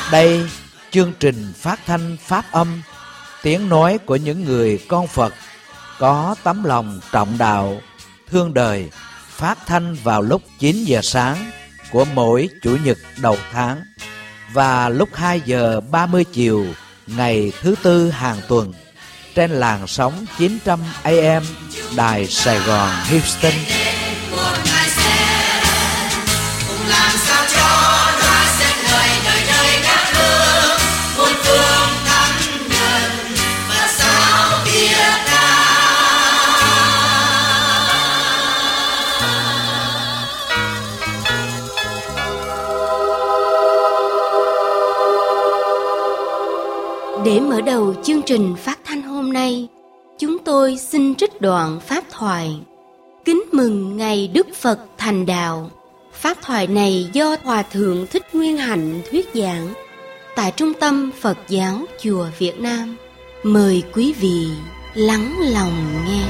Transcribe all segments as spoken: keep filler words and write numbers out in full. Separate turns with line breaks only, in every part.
Đây, chương trình phát thanh Pháp âm, tiếng nói của những người con Phật có tấm lòng trọng đạo, thương đời, phát thanh vào lúc chín giờ sáng của mỗi Chủ nhật đầu tháng và lúc hai giờ ba mươi chiều ngày thứ Tư hàng tuần trên làn sóng chín trăm A M Đài Sài Gòn Houston.
Để mở đầu chương trình phát thanh hôm nay, chúng tôi xin trích đoạn pháp thoại Kính mừng ngày Đức Phật thành đạo. Pháp thoại này do Hòa Thượng Thích Nguyên Hạnh thuyết giảng tại Trung tâm Phật giáo Chùa Việt Nam. Mời quý vị lắng lòng nghe.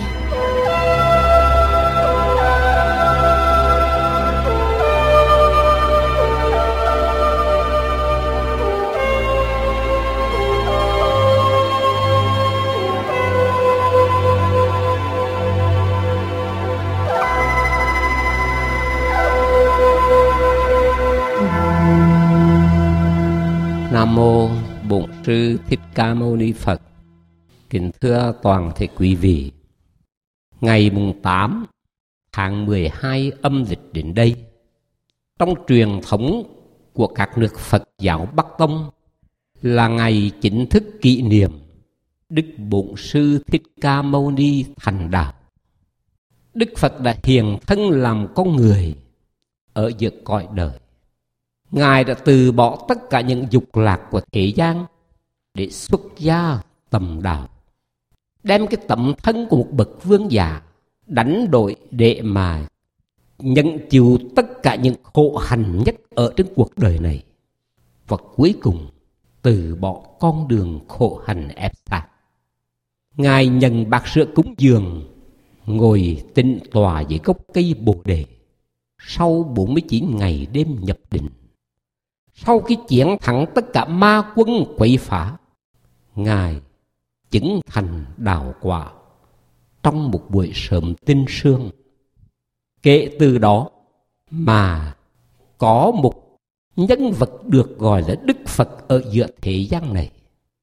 Nam mô Bổn Sư Thích Ca Mâu Ni Phật. Kính thưa toàn thể quý vị, ngày mùng tám tháng mười hai âm lịch đến đây, trong truyền thống của các nước Phật giáo Bắc Tông là ngày chính thức kỷ niệm Đức Bổn Sư Thích Ca Mâu Ni thành đạo. Đức Phật đã hiện thân làm con người ở giữa cõi đời. Ngài đã từ bỏ tất cả những dục lạc của thế gian để xuất gia tầm đạo, đem cái tấm thân của một bậc vương giả đánh đổi để mà nhận chịu tất cả những khổ hành nhất ở trên cuộc đời này, và cuối cùng từ bỏ con đường khổ hành ép sát. Ngài nhận bát sữa cúng dường, ngồi tĩnh tọa dưới gốc cây Bồ Đề sau bốn mươi chín ngày đêm nhập định. Sau khi chiến thắng tất cả ma quân quậy phá, Ngài chứng thành đạo quả trong một buổi sớm tinh sương. Kể từ đó mà có một nhân vật được gọi là Đức Phật ở giữa thế gian này.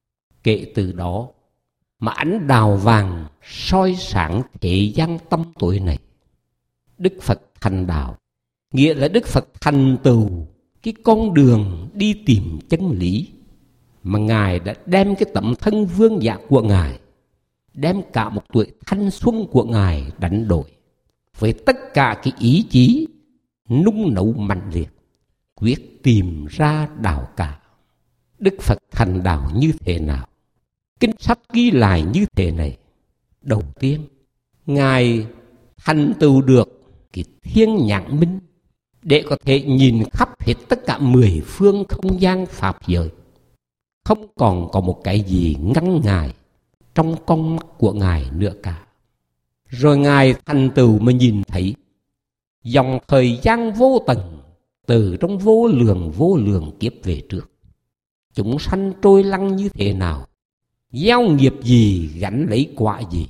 Kể từ đó mà ánh đào vàng soi sáng thế gian tâm tối này. Đức Phật thành đạo nghĩa là Đức Phật thành tựu cái con đường đi tìm chân lý, mà Ngài đã đem cái tấm thân vương giả của Ngài, đem cả một tuổi thanh xuân của Ngài đánh đổi với tất cả cái ý chí nung nấu mạnh liệt, quyết tìm ra đạo cả. Đức Phật thành đạo như thế nào? Kinh sách ghi lại như thế này. Đầu tiên, Ngài thành tựu được cái thiên nhãn minh để có thể nhìn khắp hết tất cả mười phương không gian pháp giới. Không còn có một cái gì ngăn Ngài trong con mắt của Ngài nữa cả. Rồi Ngài thành tựu mà nhìn thấy dòng thời gian vô tận từ trong vô lượng vô lượng kiếp về trước. Chúng sanh trôi lăn như thế nào, gieo nghiệp gì, gánh lấy quả gì.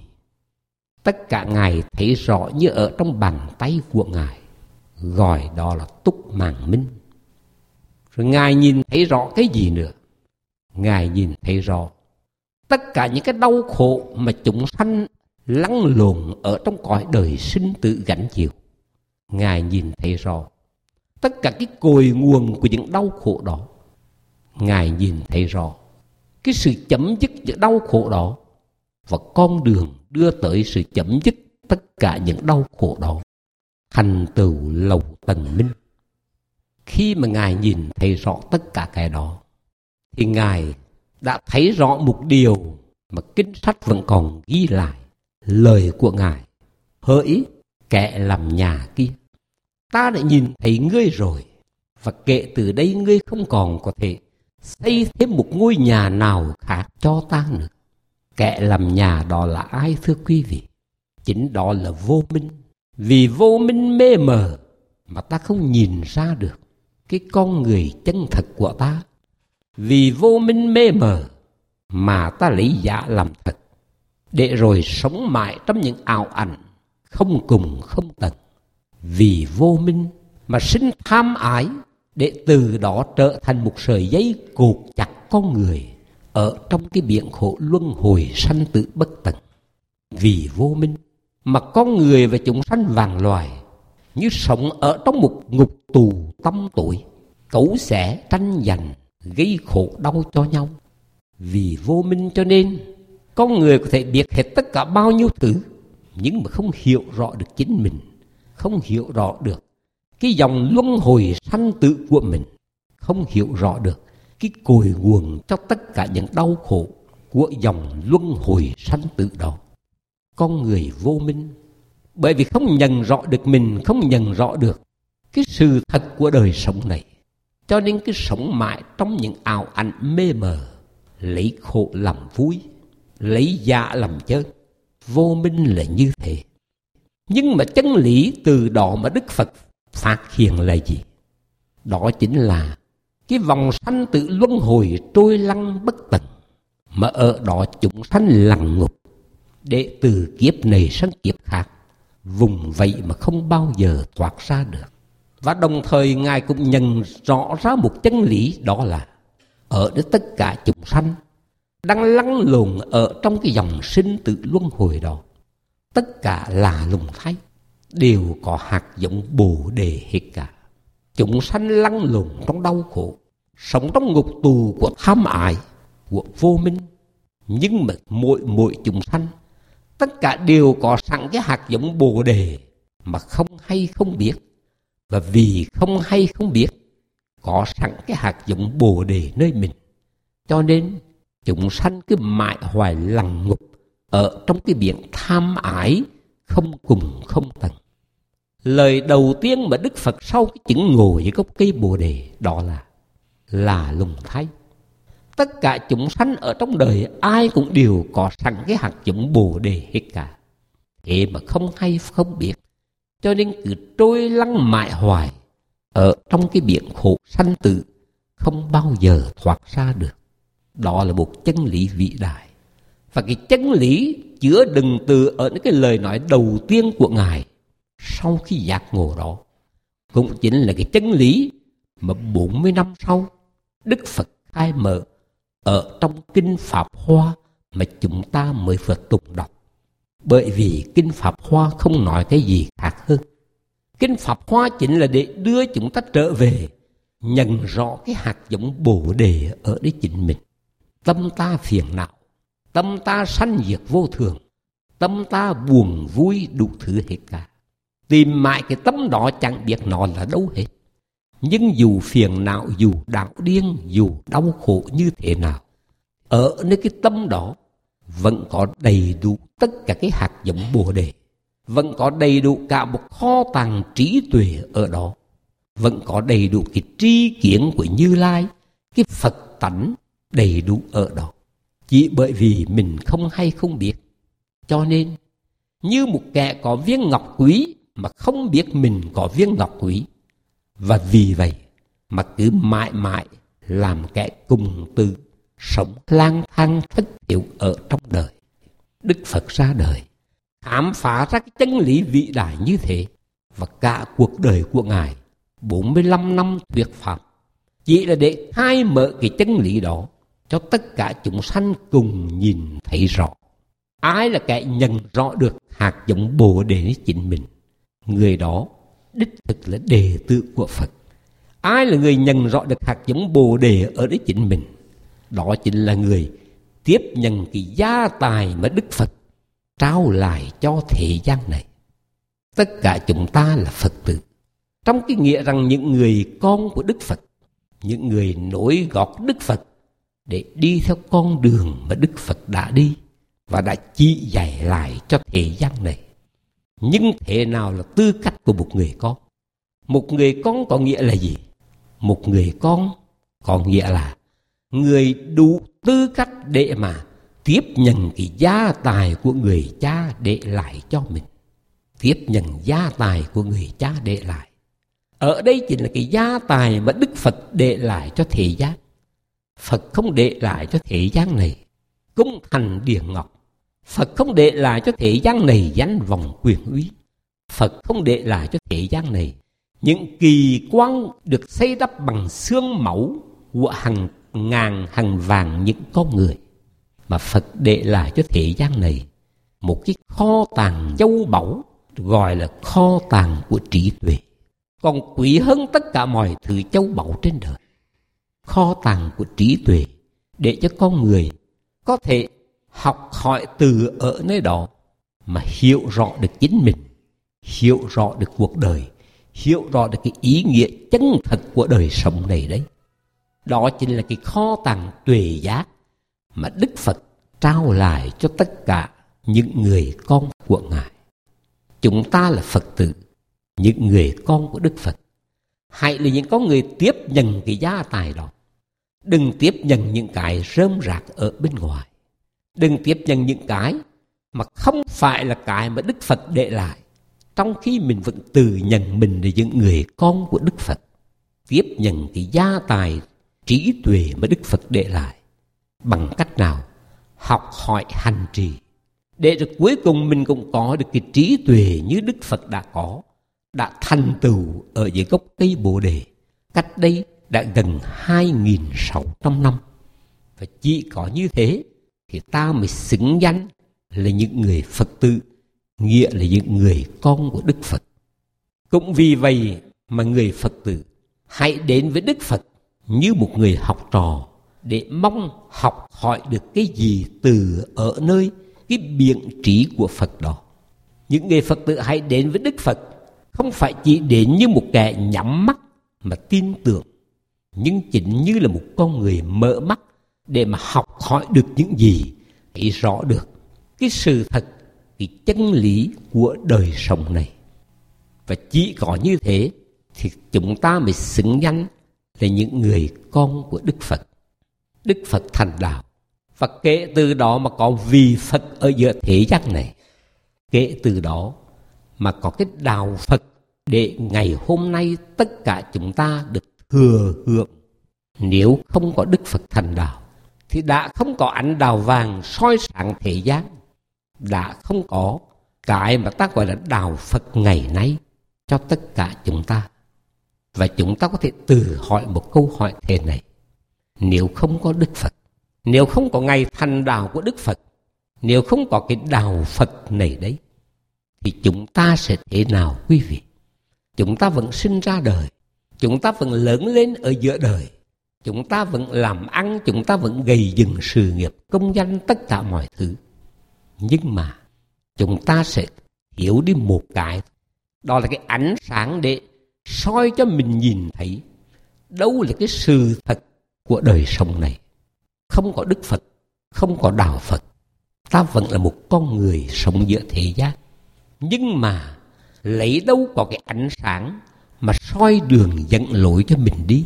Tất cả Ngài thấy rõ như ở trong bàn tay của Ngài, gọi đó là túc màng minh. Rồi Ngài nhìn thấy rõ cái gì nữa? Ngài nhìn thấy rõ tất cả những cái đau khổ mà chúng sanh lăn lộn ở trong cõi đời sinh tử gánh chịu. Ngài nhìn thấy rõ tất cả cái cội nguồn của những đau khổ đó. Ngài nhìn thấy rõ cái sự chấm dứt những đau khổ đó và con đường đưa tới sự chấm dứt tất cả những đau khổ đó, thành tựu lầu tầng minh. Khi mà Ngài nhìn thấy rõ tất cả cái đó, thì Ngài đã thấy rõ một điều mà kinh sách vẫn còn ghi lại. Lời của Ngài: hỡi kẻ làm nhà kia, ta đã nhìn thấy ngươi rồi, và kể từ đây ngươi không còn có thể xây thêm một ngôi nhà nào khác cho ta nữa. Kẻ làm nhà đó là ai thưa quý vị? Chính đó là vô minh. Vì vô minh mê mờ mà ta không nhìn ra được cái con người chân thật của ta. Vì vô minh mê mờ mà ta lấy giả làm thật, để rồi sống mãi trong những ảo ảnh không cùng không tận. Vì vô minh mà sinh tham ái, để từ đó trở thành một sợi dây cột chặt con người ở trong cái biển khổ luân hồi sanh tử bất tận. Vì vô minh mà con người và chúng sanh vạn loài như sống ở trong một ngục tù tăm tối, cấu xẻ tranh giành, gây khổ đau cho nhau. Vì vô minh cho nên con người có thể biết hết tất cả bao nhiêu thứ, nhưng mà không hiểu rõ được chính mình, không hiểu rõ được cái dòng luân hồi sanh tử của mình, không hiểu rõ được cái cội nguồn cho tất cả những đau khổ của dòng luân hồi sanh tử đó. Con người vô minh bởi vì không nhận rõ được mình, không nhận rõ được cái sự thật của đời sống này, cho nên cứ sống mãi trong những ảo ảnh mê mờ, lấy khổ làm vui, lấy giả làm chơi. Vô minh là như thế. Nhưng mà chân lý từ đó mà Đức Phật phát hiện là gì? Đó chính là cái vòng sanh tử luân hồi trôi lăn bất tận, mà ở đó chúng sanh lằn ngục, để từ kiếp này sang kiếp khác, vùng vậy mà không bao giờ thoát ra được. Và đồng thời Ngài cũng nhận rõ ra một chân lý, đó là ở đó tất cả chúng sanh đang lăn lộn ở trong cái dòng sinh tử luân hồi đó, tất cả là lùng thay, đều có hạt giống Bồ Đề hết cả. Chúng sanh lăn lộn trong đau khổ, sống trong ngục tù của tham ái, của vô minh. Nhưng mà mỗi mỗi chúng sanh tất cả đều có sẵn cái hạt giống Bồ Đề mà không hay không biết. Và vì không hay không biết, có sẵn cái hạt giống Bồ Đề nơi mình, cho nên chúng sanh cứ mãi hoài lằn ngục ở trong cái biển tham ái không cùng không tận. Lời đầu tiên mà Đức Phật sau cái chứng ngồi với gốc cây Bồ Đề đó là là lùng thay. Tất cả chúng sanh ở trong đời ai cũng đều có sẵn cái hạt giống Bồ Đề hết cả. Thế mà không hay không biết, cho nên cứ trôi lăn mãi hoài ở trong cái biển khổ sanh tử, không bao giờ thoát ra được. Đó là một chân lý vĩ đại. Và cái chân lý chứa đựng từ ở những cái lời nói đầu tiên của Ngài sau khi giác ngộ đó, cũng chính là cái chân lý mà bốn mươi năm sau Đức Phật khai mở ở trong Kinh Pháp Hoa mà chúng ta mới vừa tụng đọc. Bởi vì Kinh Pháp Hoa không nói cái gì khác hơn. Kinh Pháp Hoa chính là để đưa chúng ta trở về nhận rõ cái hạt giống Bồ Đề ở đấy chính mình. Tâm ta phiền não, tâm ta sanh diệt vô thường, tâm ta buồn vui đủ thứ hết cả. Tìm mãi cái tâm đó chẳng biết nó là đâu hết. Nhưng dù phiền não, dù đạo điên, dù đau khổ như thế nào, ở nơi cái tâm đó vẫn có đầy đủ tất cả cái hạt giống Bồ Đề, vẫn có đầy đủ cả một kho tàng trí tuệ ở đó, vẫn có đầy đủ cái tri kiến của Như Lai, cái Phật tánh đầy đủ ở đó. Chỉ bởi vì mình không hay không biết, cho nên như một kẻ có viên ngọc quý mà không biết mình có viên ngọc quý, và vì vậy mà cứ mãi mãi làm kẻ cùng từ, sống lang thang thất thiểu ở trong đời. Đức Phật ra đời khám phá ra cái chân lý vĩ đại như thế, và cả cuộc đời của Ngài bốn mươi lăm năm thuyết pháp chỉ là để khai mở cái chân lý đó cho tất cả chúng sanh cùng nhìn thấy rõ. Ai là kẻ nhận rõ được hạt giống Bồ Đề chính mình, người đó đích thực là đệ tử của Phật. Ai là người nhận rõ được hạt giống Bồ Đề ở đấy chính mình, đó chính là người tiếp nhận cái gia tài mà Đức Phật trao lại cho thế gian này. Tất cả chúng ta là Phật tử, trong cái nghĩa rằng những người con của Đức Phật, những người nối gót Đức Phật để đi theo con đường mà Đức Phật đã đi và đã chỉ dạy lại cho thế gian này. Nhưng thế nào là tư cách của một người con? Một người con có nghĩa là gì? Một người con có nghĩa là người đủ tư cách để mà tiếp nhận cái gia tài của người cha để lại cho mình. Tiếp nhận gia tài của người cha để lại. Ở đây chính là cái gia tài mà Đức Phật để lại cho thế gian. Phật không để lại cho thế gian này cung thành điện ngọc. Phật không để lại cho thế gian này danh vọng quyền uy. Phật không để lại cho thế gian này những kỳ quan được xây đắp bằng xương máu của hàng ngàn hàng vàng những con người, mà Phật để lại cho thế gian này một cái kho tàng châu báu gọi là kho tàng của trí tuệ, còn quý hơn tất cả mọi thứ châu báu trên đời. Kho tàng của trí tuệ để cho con người có thể học hỏi từ ở nơi đó mà hiểu rõ được chính mình, hiểu rõ được cuộc đời, hiểu rõ được cái ý nghĩa chân thật của đời sống này đấy. Đó chính là cái kho tàng tuệ giác mà Đức Phật trao lại cho tất cả những người con của Ngài. Chúng ta là Phật tử, những người con của Đức Phật. Hãy là những con người tiếp nhận cái gia tài đó. Đừng tiếp nhận những cái rơm rạc ở bên ngoài. Đừng tiếp nhận những cái mà không phải là cái mà Đức Phật để lại, trong khi mình vẫn tự nhận mình là những người con của Đức Phật. Tiếp nhận cái gia tài trí tuệ mà Đức Phật để lại. Bằng cách nào? Học hỏi hành trì, để rồi cuối cùng mình cũng có được cái trí tuệ như Đức Phật đã có, đã thành tựu ở dưới gốc cây Bồ Đề cách đây đã gần hai nghìn sáu trăm năm. Và chỉ có như thế thì ta mới xứng danh là những người Phật tử, nghĩa là những người con của Đức Phật. Cũng vì vậy mà người Phật tử hãy đến với Đức Phật như một người học trò, để mong học hỏi được cái gì từ ở nơi cái biện trí của Phật đó. Những người Phật tử hãy đến với Đức Phật không phải chỉ đến như một kẻ nhắm mắt mà tin tưởng, nhưng chính như là một con người mở mắt để mà học hỏi được những gì, thấy rõ được cái sự thật, cái chân lý của đời sống này. Và chỉ có như thế thì chúng ta mới xứng danh là những người con của Đức Phật. Đức Phật thành đạo, và kể từ đó mà có vị Phật ở giữa thế gian này. Kể từ đó mà có cái đạo Phật để ngày hôm nay tất cả chúng ta được thừa hưởng. Nếu không có Đức Phật thành đạo thì đã không có ánh đào vàng soi sáng thế gian, đã không có cái mà ta gọi là đạo Phật ngày nay cho tất cả chúng ta. Và chúng ta có thể tự hỏi một câu hỏi thế này: nếu không có Đức Phật, nếu không có ngày thành đạo của Đức Phật, nếu không có cái đạo Phật này đấy, thì chúng ta sẽ thế nào quý vị? Chúng ta vẫn sinh ra đời, chúng ta vẫn lớn lên ở giữa đời, chúng ta vẫn làm ăn, chúng ta vẫn gây dựng sự nghiệp, công danh, tất cả mọi thứ. Nhưng mà chúng ta sẽ hiểu đi một cái, đó là cái ánh sáng để soi cho mình nhìn thấy đâu là cái sự thật của đời sống này. Không có Đức Phật, không có đạo Phật, ta vẫn là một con người sống giữa thế gian. Nhưng mà lấy đâu có cái ánh sáng mà soi đường dẫn lối cho mình đi,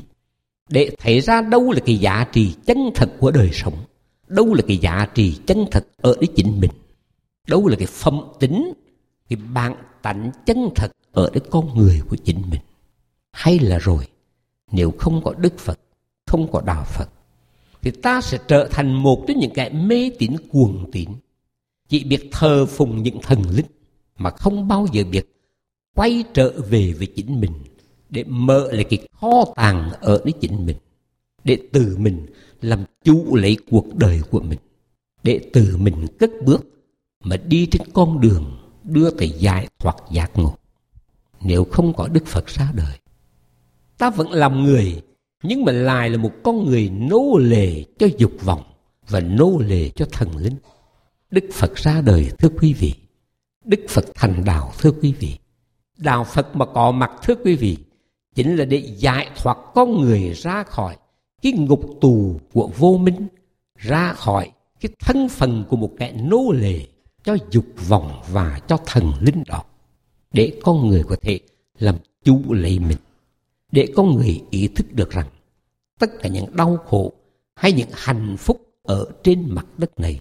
để thấy ra đâu là cái giá trị chân thật của đời sống, đâu là cái giá trị chân thật ở đấy chính mình, đâu là cái phẩm tính, cái bản tánh chân thật ở đấy con người của chính mình. Hay là rồi, nếu không có Đức Phật, không có đạo Phật, thì ta sẽ trở thành một trong những kẻ mê tín cuồng tín, chỉ biết thờ phụng những thần linh mà không bao giờ biết quay trở về với chính mình, để mở lại cái kho tàng ở đấy chính mình, để tự mình làm chủ lấy cuộc đời của mình, để tự mình cất bước mà đi trên con đường đưa tới giải thoát giác ngộ. Nếu không có Đức Phật ra đời, ta vẫn làm người, nhưng mà lại là một con người nô lệ cho dục vọng và nô lệ cho thần linh. Đức Phật ra đời thưa quý vị, Đức Phật thành đạo thưa quý vị. Đạo Phật mà có mặt thưa quý vị, chính là để giải thoát con người ra khỏi cái ngục tù của vô minh, ra khỏi cái thân phận của một kẻ nô lệ cho dục vọng và cho thần linh đó, để con người có thể làm chủ lấy mình, để con người ý thức được rằng tất cả những đau khổ hay những hạnh phúc ở trên mặt đất này,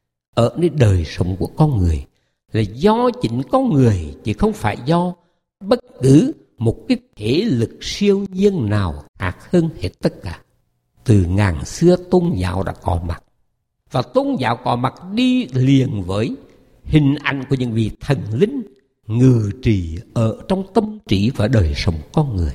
ở nơi đời sống của con người, là do chính con người, chứ không phải do bất cứ một cái thể lực siêu nhiên nào khác hơn hết tất cả. từ ngàn xưa tôn giáo đã có mặt. Và tôn giáo có mặt đi liền với hình ảnh của những vị thần linh ngự trị ở trong tâm trí và đời sống con người.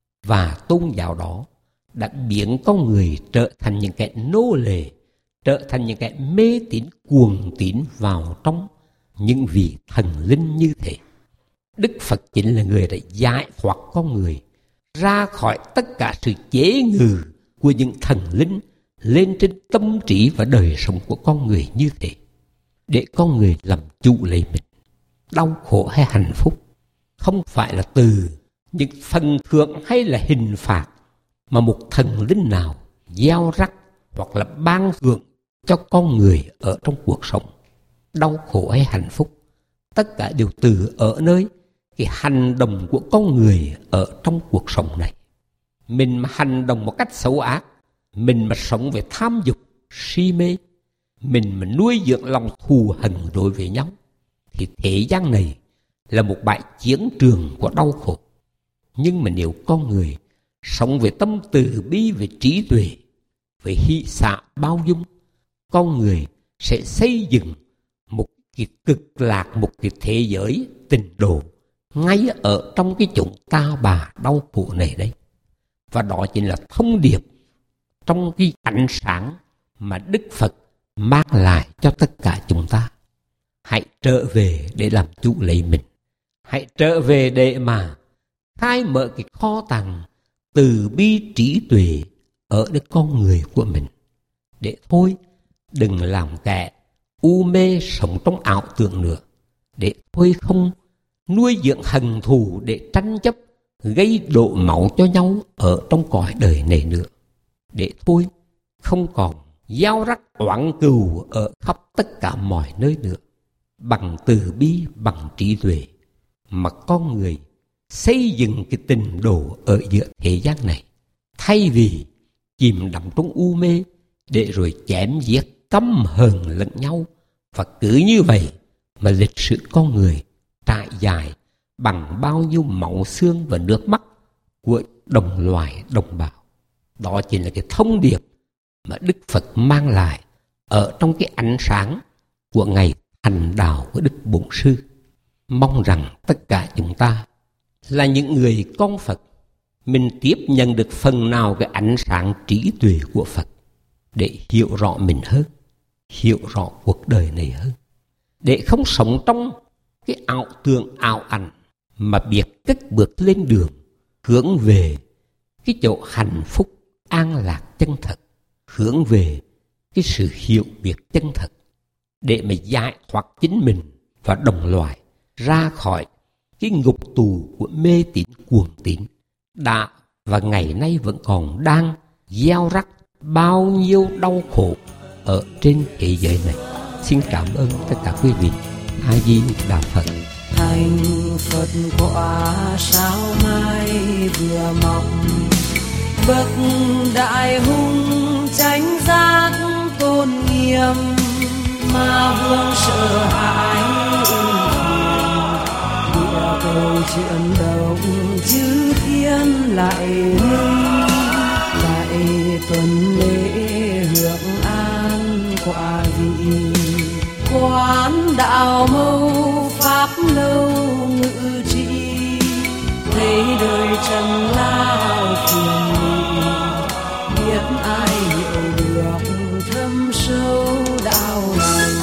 Và tôn giáo đó đã biến con người trở thành những kẻ nô lệ, trở thành những kẻ mê tín cuồng tín vào trong những vị thần linh như thế. Đức Phật chính là người đã giải thoát con người ra khỏi tất cả sự chế ngự của những thần linh lên trên tâm trí và đời sống của con người như thế, để con người làm chủ lấy mình. Đau khổ hay hạnh phúc không phải là từ những phần thưởng hay là hình phạt mà một thần linh nào gieo rắc hoặc là ban thưởng cho con người ở trong cuộc sống. Đau khổ hay hạnh phúc, tất cả đều từ ở nơi cái hành động của con người ở trong cuộc sống này. Mình mà hành động một cách xấu ác, mình mà sống về tham dục, si mê, mình mà nuôi dưỡng lòng thù hằn đối với nhau, thì thế gian này là một bãi chiến trường của đau khổ. Nhưng mà nếu con người sống về tâm từ bi, về trí tuệ, về hỷ xả bao dung, con người sẽ xây dựng một cái cực lạc, một cái thế giới tịnh độ ngay ở trong cái chốn ta bà đau khổ này đây. Và đó chính là thông điệp trong cái ánh sáng mà Đức Phật mang lại cho tất cả chúng ta. Hãy trở về để làm chủ lấy mình. Hãy trở về để mà khai mở cái kho tàng từ bi trí tuệ ở nơi con người của mình. Để thôi đừng làm kẻ u mê sống trong ảo tưởng nữa. Để thôi không nuôi dưỡng hận thù để tranh chấp, gây đổ máu cho nhau ở trong cõi đời này nữa. Để thôi không còn gieo rắc oán cừu ở khắp tất cả mọi nơi nữa. Bằng từ bi, bằng trí tuệ mà con người xây dựng cái tình độ ở giữa thế gian này, thay vì chìm đắm trong u mê để rồi chém giết căm hờn lẫn nhau. Và cứ như vậy mà lịch sử con người trải dài bằng bao nhiêu máu xương và nước mắt của đồng loài đồng bào. Đó chính là cái thông điệp mà Đức Phật mang lại ở trong cái ánh sáng của ngày thành đạo của Đức Bổn Sư. Mong rằng tất cả chúng ta là những người con Phật, mình tiếp nhận được phần nào cái ánh sáng trí tuệ của Phật để hiểu rõ mình hơn, hiểu rõ cuộc đời này hơn, để không sống trong cái ảo tưởng ảo ảnh, mà biết cất bước lên đường hướng về cái chỗ hạnh phúc an lạc chân thật, hướng về cái sự hiểu biết chân thật, để mà giải thoát chính mình và đồng loại ra khỏi cái ngục tù của mê tín cuồng tín đã và ngày nay vẫn còn đang gieo rắc bao nhiêu đau khổ ở trên thế giới này. Xin cảm ơn tất cả quý vị. A Di Đà Phật.
Thành Phật quả sao mai vừa mọc, bậc đại hùng chánh giác tôn nghiêm, mà vương sợ hãi địa cầu chuyển động, chư thiên lại ngưng, lại tuần lễ hưởng an quả vị. Quán đạo mâu pháp lâu ngự trị, thấy đời trần lao phiền lụy, biết ai hiểu được thâm sâu đạo lành.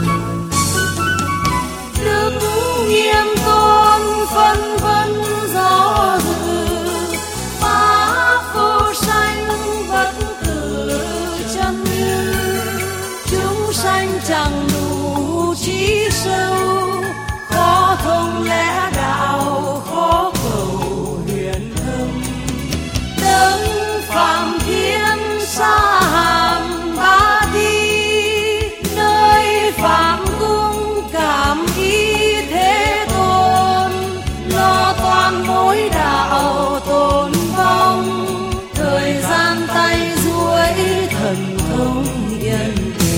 Đức nghiêm tôn phân vân do dự, pháp vô sanh bất tử chân như, chúng sanh chẳng đủ trí sâu, khó thông lẽ đạo, khó cầu huyền thâm. Đấng phạm thiên xa hàm ba đi, nơi phạm cung cảm ý thế tôn, lo toan mối đạo tồn vong, thời gian tay duỗi thần thông yên.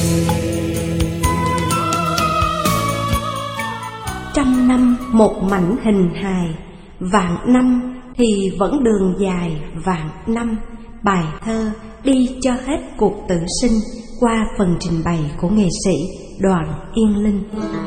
Trăm năm một mảnh hình hài, vạn năm thì vẫn đường dài vạn năm. Bài thơ
Đi cho hết cuộc tự sinh qua phần trình bày của nghệ sĩ Đoàn Yên Linh.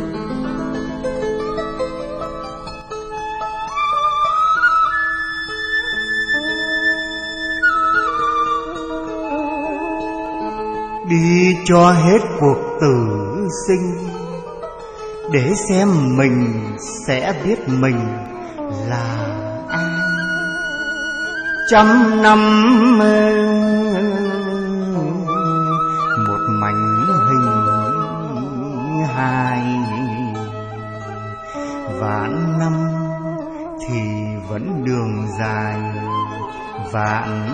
Đi cho hết cuộc tử sinh, để xem mình sẽ biết mình là ai. Trăm năm một mảnh hình hài, vạn năm thì vẫn đường dài, vạn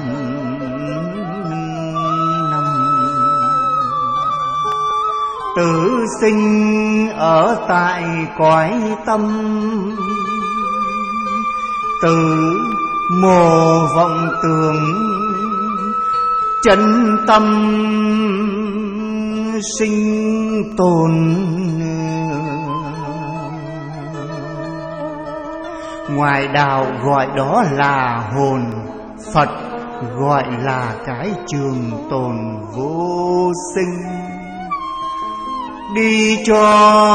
tử sinh ở tại cõi tâm, từ mồ vọng tưởng chân tâm sinh tồn. Ngoài đạo gọi đó là hồn, Phật gọi là cái trường tồn vô sinh. Đi cho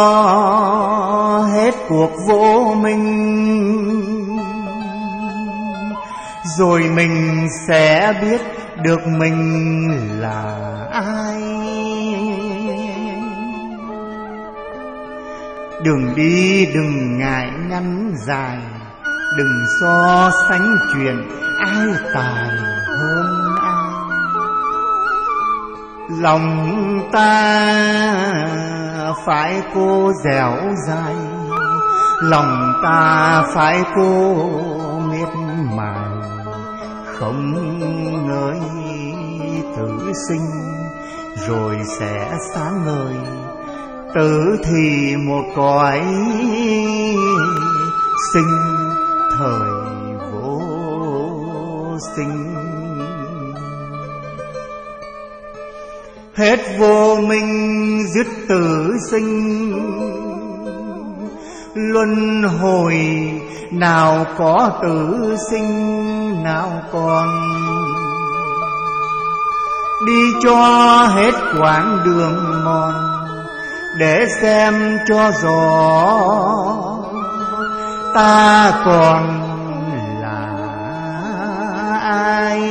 hết cuộc vô minh, rồi mình sẽ biết được mình là ai. Đừng đi đừng ngại ngắn dài, đừng so sánh chuyện ai tài hơn ai. Lòng ta phải cố dẻo dai, lòng ta phải cố miệt mài, không ngơi tử sinh rồi sẽ sáng ngời. Tử thì một cõi sinh, thời vô sinh. Hết vô minh dứt tử sinh, luân hồi nào có tử sinh nào còn. Đi cho hết quãng đường mòn, để xem cho rõ ta còn là ai.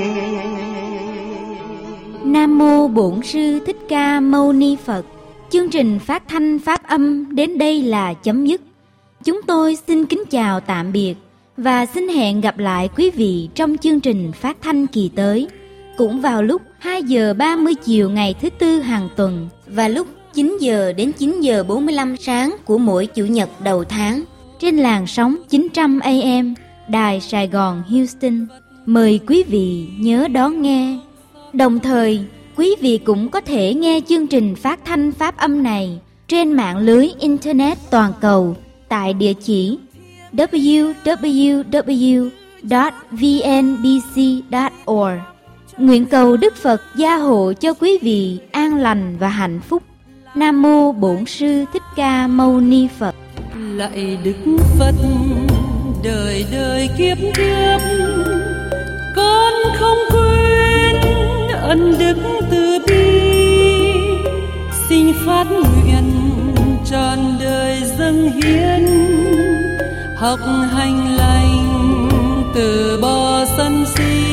Nam mô Bổn Sư Thích Ca Mâu Ni Phật. Chương trình phát thanh pháp âm đến đây là chấm dứt. Chúng tôi xin kính chào tạm biệt và xin hẹn gặp lại quý vị trong chương trình phát thanh kỳ tới, cũng vào lúc hai giờ ba mươi chiều ngày thứ tư hàng tuần và lúc chín giờ đến chín giờ bốn mươi lăm sáng của mỗi chủ nhật đầu tháng trên làn sóng chín trăm A M Đài Sài Gòn Houston. Mời quý vị nhớ đón nghe. Đồng thời, quý vị cũng có thể nghe chương trình phát thanh pháp âm này trên mạng lưới Internet toàn cầu tại địa chỉ w w w chấm v n b c chấm org. Nguyện cầu Đức Phật gia hộ cho quý vị an lành và hạnh phúc. Nam mô Bổn Sư Thích Ca Mâu Ni Phật.
Lạy Đức Phật đời đời kiếp kiếp, con không quên ân đức từ bi. Xin phát nguyện trọn đời dâng hiến, học hành lành từ bỏ sân si.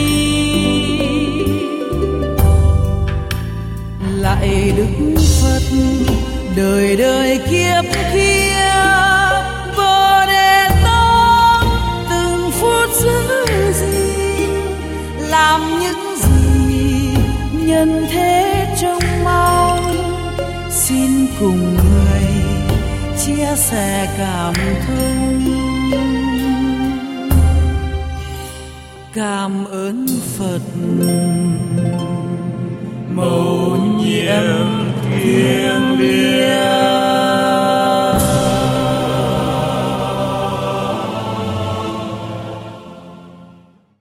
Lạy Đức Phật đời đời kiếp kiếp, Bồ Đề Tát từng phút giữ gìn, làm những gì nhân thế trông mong. Xin cùng người chia sẻ cảm thông, cảm ơn Phật. Mầu nhiệm thiêng liêng.